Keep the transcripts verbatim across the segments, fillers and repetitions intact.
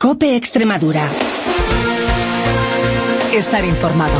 COPE Extremadura. Estar informado.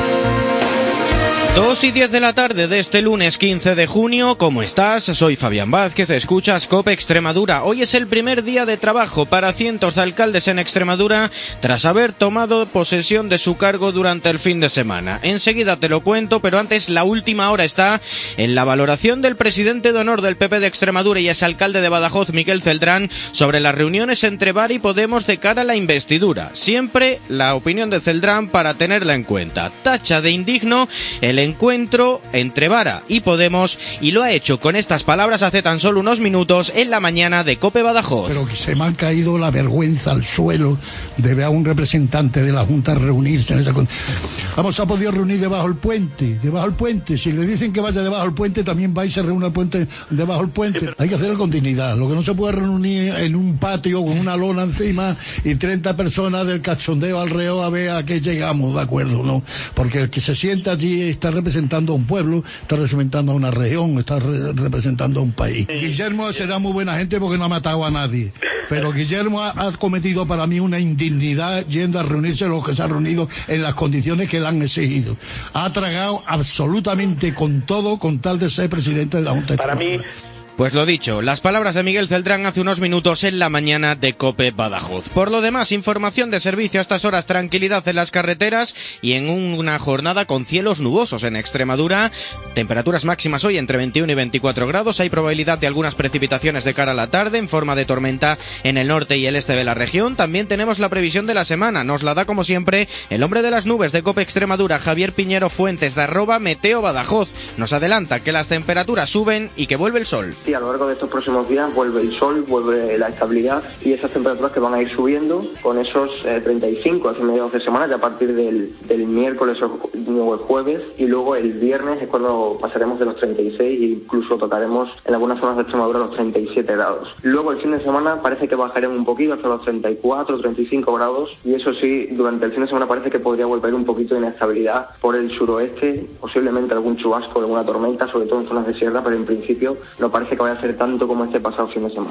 Dos y diez de la tarde de este lunes quince de junio, ¿cómo estás? Soy Fabián Vázquez, escuchas COPE Extremadura. Hoy es el primer día de trabajo para cientos de alcaldes en Extremadura tras haber tomado posesión de su cargo durante el fin de semana. Enseguida te lo cuento, pero antes la última hora está en la valoración del presidente de honor del P P de Extremadura y exalcalde de Badajoz, Miguel Celdrán, sobre las reuniones entre V A R y Podemos de cara a la investidura. Siempre la opinión de Celdrán para tenerla en cuenta. Tacha de indigno el encuentro entre Vara y Podemos y lo ha hecho con estas palabras hace tan solo unos minutos en la mañana de COPE Badajoz. Pero que se me ha caído la vergüenza al suelo de ver a un representante de la Junta reunirse en esa... Vamos, a podido reunir debajo del puente, debajo del puente. Si le dicen que vaya debajo del puente, también va y se reúne al puente, debajo del puente. Hay que hacerlo con dignidad. Lo que no se puede reunir en un patio con una lona encima y treinta personas del cachondeo alrededor a ver a qué llegamos, ¿de acuerdo? ¿No? Porque el que se sienta allí está representando a un pueblo, está representando a una región, está re representando a un país. Sí. Guillermo será muy buena gente porque no ha matado a nadie, pero Guillermo ha, ha cometido para mí una indignidad yendo a reunirse los que se ha reunido en las condiciones que le han exigido. Ha tragado absolutamente con todo con tal de ser presidente de la Junta. Para mí... Pues lo dicho, las palabras de Miguel Celdrán hace unos minutos en la mañana de COPE Badajoz. Por lo demás, información de servicio a estas horas, tranquilidad en las carreteras y en una jornada con cielos nubosos en Extremadura. Temperaturas máximas hoy entre veintiuno y veinticuatro grados. Hay probabilidad de algunas precipitaciones de cara a la tarde en forma de tormenta en el norte y el este de la región. También tenemos la previsión de la semana. Nos la da como siempre el hombre de las nubes de COPE Extremadura, Javier Piñero Fuentes, de arroba Meteo Badajoz. Nos adelanta que las temperaturas suben y que vuelve el sol. Sí, a lo largo de estos próximos días vuelve el sol, vuelve la estabilidad y esas temperaturas que van a ir subiendo con esos eh, treinta y cinco hacia mediados de semana, ya a partir del, del miércoles o el jueves, y luego el viernes es cuando pasaremos de los treinta y seis e incluso tocaremos en algunas zonas de Extremadura los treinta y siete grados. Luego el fin de semana parece que bajaremos un poquito hasta los treinta y cuatro, treinta y cinco grados, y eso sí, durante el fin de semana parece que podría volver un poquito de inestabilidad por el suroeste, posiblemente algún chubasco, alguna tormenta, sobre todo en zonas de sierra, pero en principio no parece que vaya a ser tanto como este pasado fin de semana.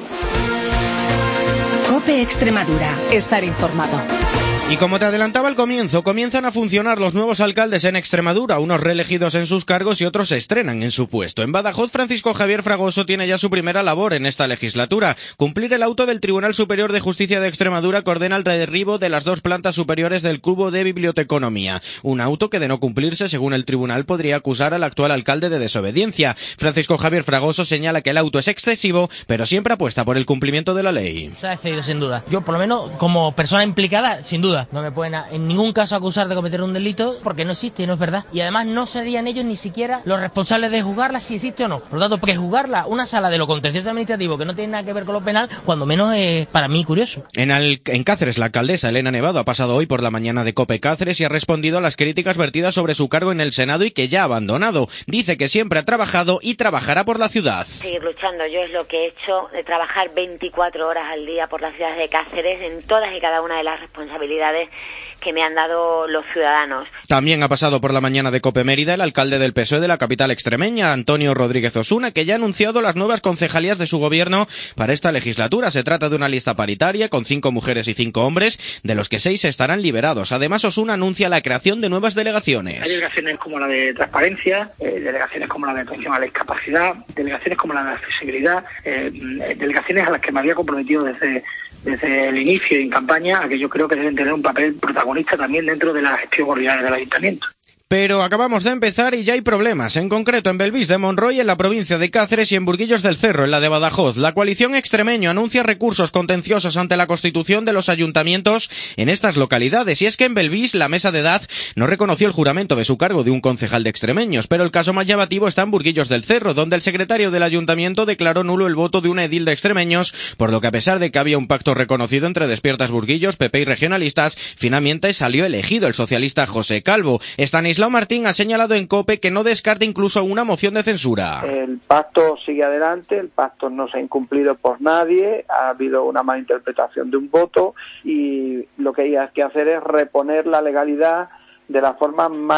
COPE Extremadura. Estar informado. Y como te adelantaba al comienzo, comienzan a funcionar los nuevos alcaldes en Extremadura, unos reelegidos en sus cargos y otros se estrenan en su puesto. En Badajoz, Francisco Javier Fragoso tiene ya su primera labor en esta legislatura. Cumplir el auto del Tribunal Superior de Justicia de Extremadura que ordena el derribo de las dos plantas superiores del cubo de biblioteconomía. Un auto que, de no cumplirse, según el tribunal, podría acusar al actual alcalde de desobediencia. Francisco Javier Fragoso señala que el auto es excesivo, pero siempre apuesta por el cumplimiento de la ley. Se ha excedido, sin duda. Yo, por lo menos, como persona implicada, sin duda. No me pueden en ningún caso acusar de cometer un delito porque no existe y no es verdad. Y además no serían ellos ni siquiera los responsables de juzgarla si existe o no. Por lo tanto, prejuzgarla, una sala de lo contencioso administrativo que no tiene nada que ver con lo penal, cuando menos es para mí curioso. En, al, en Cáceres, la alcaldesa Elena Nevado ha pasado hoy por la mañana de COPE Cáceres y ha respondido a las críticas vertidas sobre su cargo en el Senado y que ya ha abandonado. Dice que siempre ha trabajado y trabajará por la ciudad. Seguir luchando. Yo es lo que he hecho, de trabajar veinticuatro horas al día por la ciudad de Cáceres en todas y cada una de las responsabilidades que me han dado los ciudadanos. También ha pasado por la mañana de COPE Mérida el alcalde del P S O E de la capital extremeña, Antonio Rodríguez Osuna, que ya ha anunciado las nuevas concejalías de su gobierno para esta legislatura. Se trata de una lista paritaria con cinco mujeres y cinco hombres, de los que seis estarán liberados. Además, Osuna anuncia la creación de nuevas delegaciones. Hay delegaciones como la de transparencia, eh, delegaciones como la de atención a la discapacidad, delegaciones como la de accesibilidad, eh, delegaciones a las que me había comprometido desde desde el inicio en campaña, a que yo creo que deben tener un papel protagonista también dentro de la gestión ordinaria del ayuntamiento. Pero acabamos de empezar y ya hay problemas, en concreto en Belvís de Monroy, en la provincia de Cáceres, y en Burguillos del Cerro, en la de Badajoz. La coalición extremeño anuncia recursos contenciosos ante la constitución de los ayuntamientos en estas localidades. Y es que en Belvís la mesa de edad no reconoció el juramento de su cargo de un concejal de extremeños, pero el caso más llamativo está en Burguillos del Cerro, donde el secretario del ayuntamiento declaró nulo el voto de un edil de extremeños, por lo que a pesar de que había un pacto reconocido entre Despiertas Burguillos, P P y regionalistas, finalmente salió elegido el socialista José Calvo. Estanislao Martín ha señalado en COPE que no descarta incluso una moción de censura. El pacto sigue adelante, el pacto no se ha incumplido por nadie, ha habido una mala interpretación de un voto y lo que hay que hacer es reponer la legalidad de la forma más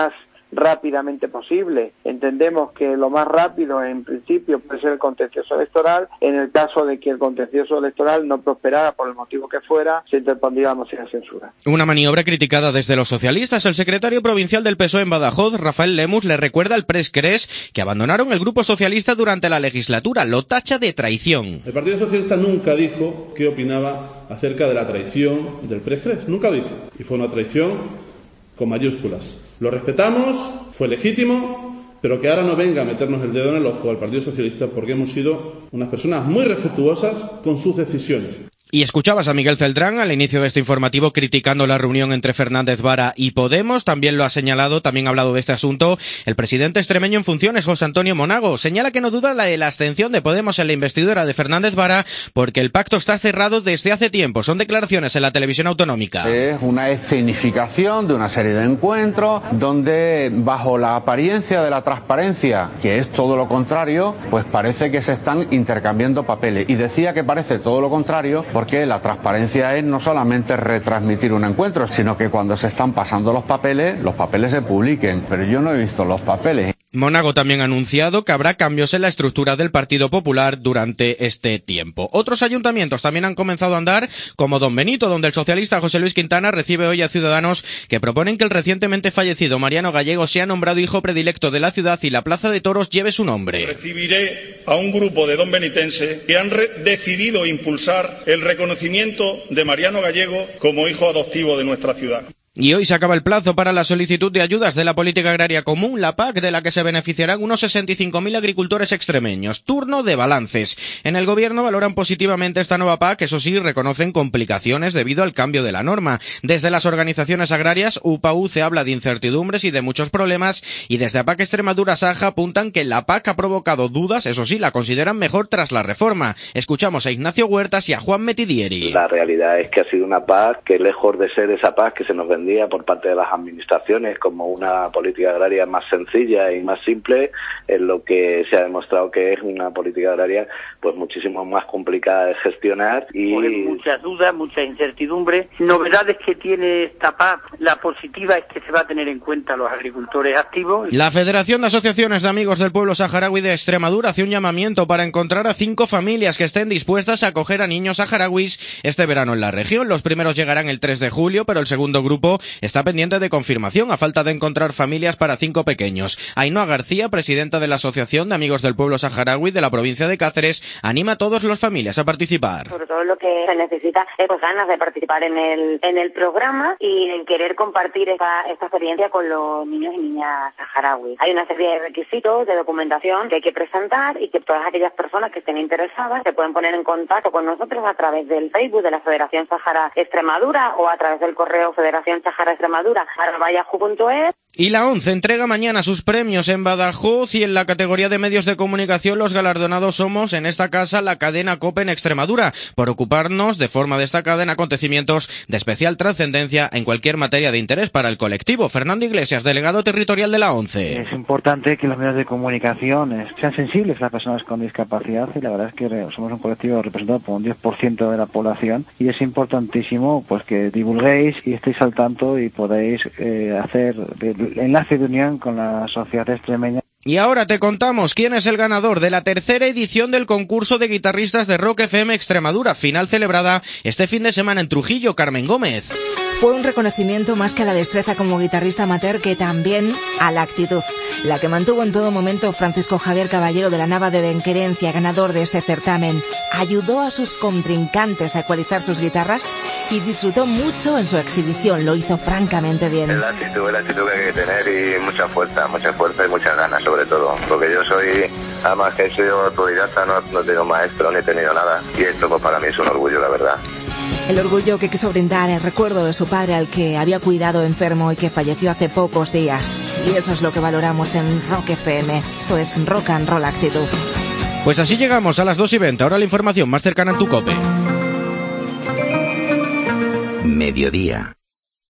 rápidamente posible. Entendemos que lo más rápido, en principio, puede ser el contencioso electoral. En el caso de que el contencioso electoral no prosperara por el motivo que fuera, se interpondría la moción de censura. Una maniobra criticada desde los socialistas. El secretario provincial del P S O E en Badajoz, Rafael Lemus, le recuerda al Prescres que abandonaron el grupo socialista durante la legislatura. Lo tacha de traición. El Partido Socialista nunca dijo qué opinaba acerca de la traición del Prescres. Nunca lo dijo. Y fue una traición con mayúsculas. Lo respetamos, fue legítimo, pero que ahora no venga a meternos el dedo en el ojo al Partido Socialista, porque hemos sido unas personas muy respetuosas con sus decisiones. Y escuchabas a Miguel Celdrán al inicio de este informativo criticando la reunión entre Fernández Vara y Podemos. También lo ha señalado, también ha hablado de este asunto el presidente extremeño en funciones, José Antonio Monago. Señala que no duda la de la abstención de Podemos en la investidura de Fernández Vara porque el pacto está cerrado desde hace tiempo. Son declaraciones en la televisión autonómica. Es una escenificación de una serie de encuentros donde, bajo la apariencia de la transparencia, que es todo lo contrario, pues parece que se están intercambiando papeles. Y decía que parece todo lo contrario porque la transparencia es no solamente retransmitir un encuentro, sino que cuando se están pasando los papeles, los papeles se publiquen. Pero yo no he visto los papeles. Monago también ha anunciado que habrá cambios en la estructura del Partido Popular durante este tiempo. Otros ayuntamientos también han comenzado a andar, como Don Benito, donde el socialista José Luis Quintana recibe hoy a ciudadanos que proponen que el recientemente fallecido Mariano Gallego sea nombrado hijo predilecto de la ciudad y la Plaza de Toros lleve su nombre. Recibiré a un grupo de donbenitenses que han decidido impulsar el reconocimiento de Mariano Gallego como hijo adoptivo de nuestra ciudad. Y hoy se acaba el plazo para la solicitud de ayudas de la Política Agraria Común, la P A C, de la que se beneficiarán unos sesenta y cinco mil agricultores extremeños. Turno de balances. En el Gobierno valoran positivamente esta nueva P A C, eso sí, reconocen complicaciones debido al cambio de la norma. Desde las organizaciones agrarias, U P A U C E habla de incertidumbres y de muchos problemas, y desde A P A C Extremadura Saja apuntan que la P A C ha provocado dudas, eso sí, la consideran mejor tras la reforma. Escuchamos a Ignacio Huertas y a Juan Metidieri. La realidad es que ha sido una P A C que, lejos de ser esa P A C que se nos vendía por parte de las administraciones como una política agraria más sencilla y más simple, en lo que se ha demostrado que es una política agraria pues muchísimo más complicada de gestionar y muchas dudas, mucha incertidumbre. Novedades que tiene esta P A C, la positiva es que se va a tener en cuenta a los agricultores activos. La Federación de Asociaciones de Amigos del Pueblo Saharaui de Extremadura hace un llamamiento para encontrar a cinco familias que estén dispuestas a acoger a niños saharauis este verano en la región. Los primeros llegarán el tres de julio, pero el segundo grupo está pendiente de confirmación a falta de encontrar familias para cinco pequeños. Ainhoa García, presidenta de la Asociación de Amigos del Pueblo Saharaui de la provincia de Cáceres, anima a todas las familias a participar. Sobre todo lo que se necesita es pues, ganas de participar en el en el programa y en querer compartir esta, esta experiencia con los niños y niñas saharauis. Hay una serie de requisitos de documentación que hay que presentar y que todas aquellas personas que estén interesadas se pueden poner en contacto con nosotros a través del Facebook de la Federación Sahara Extremadura o a través del correo Federación Sahara Extremadura arroba yahoo punto es. Y la ONCE entrega mañana sus premios en Badajoz y en la categoría de medios de comunicación los galardonados somos en esta casa la cadena COPE en Extremadura por ocuparnos de forma destacada en acontecimientos de especial trascendencia en cualquier materia de interés para el colectivo. Fernando Iglesias, delegado territorial de la ONCE. Es importante que los medios de comunicación sean sensibles a las personas con discapacidad y la verdad es que somos un colectivo representado por un diez por ciento de la población y es importantísimo pues que divulguéis y estéis al tanto y podáis eh, hacer el enlace de unión con la sociedad extremeña. Y ahora te contamos quién es el ganador de la tercera edición del concurso de guitarristas de Rock F M Extremadura, final celebrada este fin de semana en Trujillo. Carmen Gómez. Fue un reconocimiento más que a la destreza como guitarrista amateur que también a la actitud, la que mantuvo en todo momento Francisco Javier Caballero de la Nava de Benquerencia, ganador de este certamen. Ayudó a sus contrincantes a ecualizar sus guitarras y disfrutó mucho en su exhibición, lo hizo francamente bien. Es la actitud, es la actitud que hay que tener y mucha fuerza, mucha fuerza y muchas ganas sobre todo, porque yo soy, además que he sido autodidacta, no, no tengo maestro ni he tenido nada y esto pues para mí es un orgullo, la verdad. El orgullo que quiso brindar el recuerdo de su padre al que había cuidado enfermo y que falleció hace pocos días. Y eso es lo que valoramos en Rock F M. Esto es Rock and Roll Actitud. Pues así llegamos a las dos y veinte. Ahora la información más cercana en tu COPE. Mediodía.